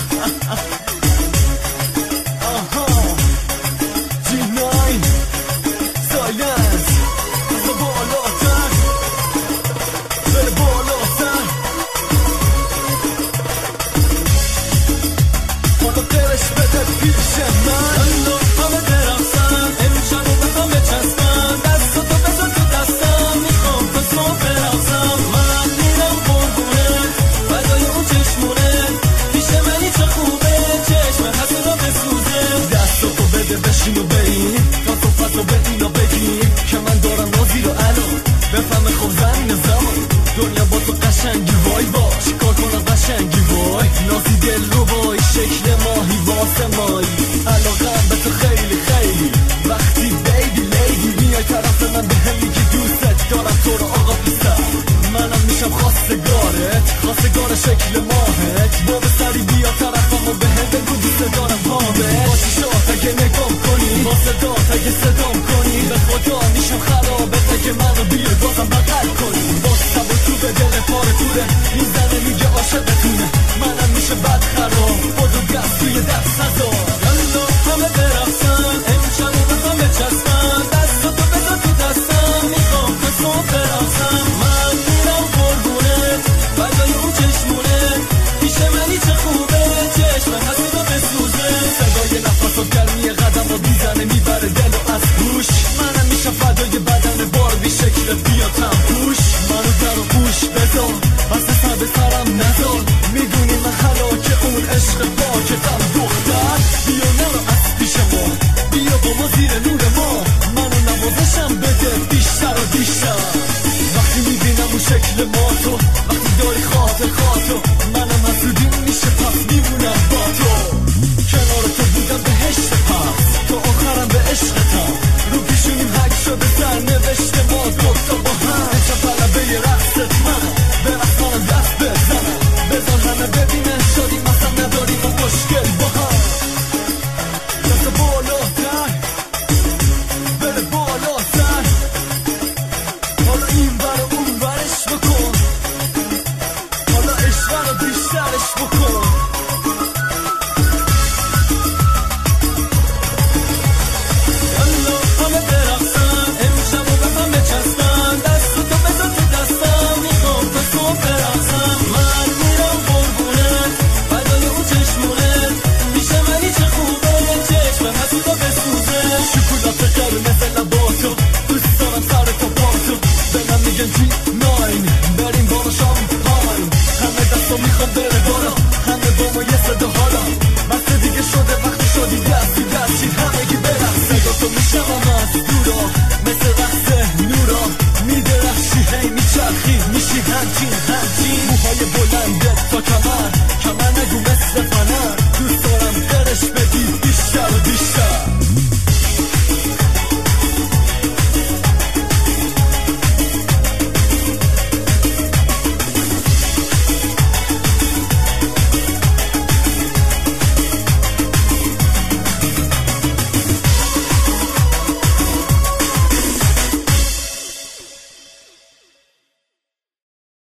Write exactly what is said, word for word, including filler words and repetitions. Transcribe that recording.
بشینو بریم تا صحبت رو به اینا بگیم که من دارم نازی رو الان بفهم خوب زمین زمان دنیا با تو قشنگی وای با چیکار کنم قشنگی وای نازی دل رو وای شکل ماهی واسه مایی علاقم به تو خیلی خیلی وقتی بیبی لیدی میای طرف من به هم میگی دوست دارم تو رو آقا پیستم منم میشم خواستگارت خواستگار شکل ماهت با به سری بیا طرفم و به هم بگو دوست دارم پامت با چیشات اگه نگام کنی با صدات اگه صدام کنی به خدا میشم خرابت اگه منو بیای بازم بغل کنی با سب و تو به دل پاره توره این زنه میگه عاشقتونه منم میشه بد خراب خودو گفت توی دست هزار یالا همه برقصن امشب و بخوام بچسبن دست تو بذار تو دستم میخوام تو صبح برقصم من میرم قربونت فدای اون چشمونت پیش منی چه خوبه چشم حسود و بسوزه صدای نفسات گرمی قدم و بیزنه میبره دل و از گوش منم میشم فدای بدن باربی شکلت بیا تم پوش منو در و پوش بذار بس سر به سرم نذار میدونی من حلاکه اون عشق پاکتم دختر بیا نرو از پیش ما بیا با ما زیر نور ما منو نوازشم بده بیشتر و بیشتر وقتی میبینم اون شکل ما تو وقتی داری خاطر خاطر منم حسودیم میشه پس میمونم با تو کنار تو بودم بهشت پس تو آخرم به عشقتم رو پیشونیم حک شده سر نوشته ما دوتا با هم عشق طلبه ی رقصت منم برقص کنم دست بزنم بذار همه ببینن شدیم اصلا نداریم و مشکل با هم دست بالاتر بره بالاتر حالا این بر و اون برش بکن حالا عشق رو بیشترش بکن ناین بریم بالا شامپاین همه دستا میخوام بره بالا همه با ما یه صدا حالا بسته دیگه شده وقتی شدی دستی دستید همگی برم صدا تو میشمم از دورا مثل رقص نورا میدرخشی هی میچرخی میشی همچین همچین موهای بلنده تا کمر